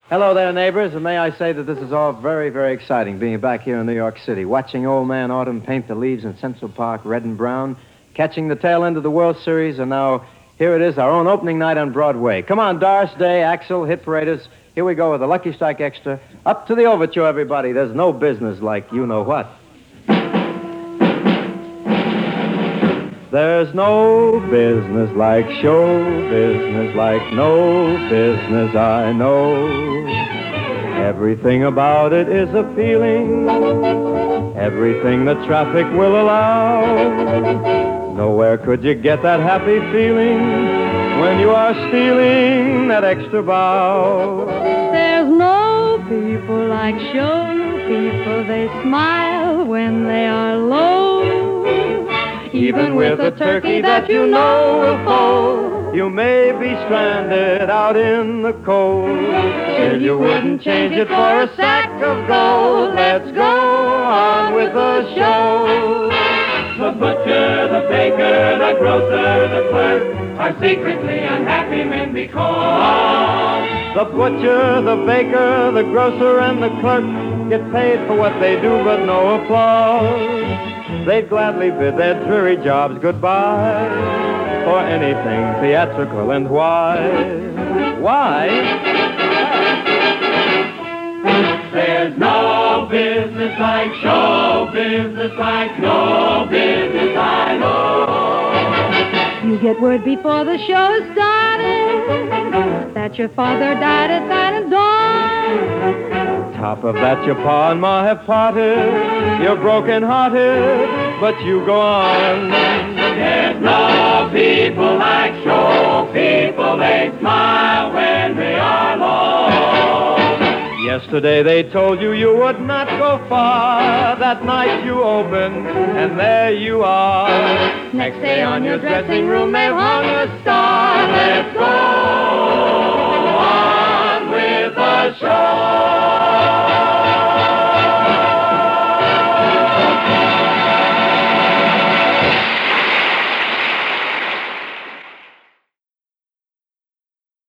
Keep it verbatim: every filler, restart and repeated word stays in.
Hello there, neighbors, and may I say that this is all very, very exciting, being back here in New York City, watching Old Man Autumn paint the leaves in Central Park red and brown, catching the tail end of the World Series, and now here it is, our own opening night on Broadway. Come on, Doris Day, Axel, hit paraders. Here we go with the Lucky Strike Extra. Up to the overture, everybody. There's no business like you know what. There's no business like show business, like no business I know. Everything about it is a feeling, everything the traffic will allow. Nowhere could you get that happy feeling when you are stealing that extra bow. There's no people like show people, they smile when they are low. Even with a turkey that you know will fold, you may be stranded out in the cold. Still you wouldn't change it for a sack of gold. Let's go on with the show. The butcher, the baker, the grocer, the clerk are secretly unhappy men because the butcher, the baker, the grocer, and the clerk get paid for what they do, but no applause. They'd gladly bid their dreary jobs goodbye for anything theatrical, and why? Why? There's no business like show business, like no business I know. You get word before the show started that your father died at night of dawn. Top of that, your pa and ma have parted. You're broken-hearted, but you go on. There's no people like show people. They smile when they are low. Yesterday they told you you would not go far. That night you opened, and there you are. Next day on your dressing room they've hung a star. Let's go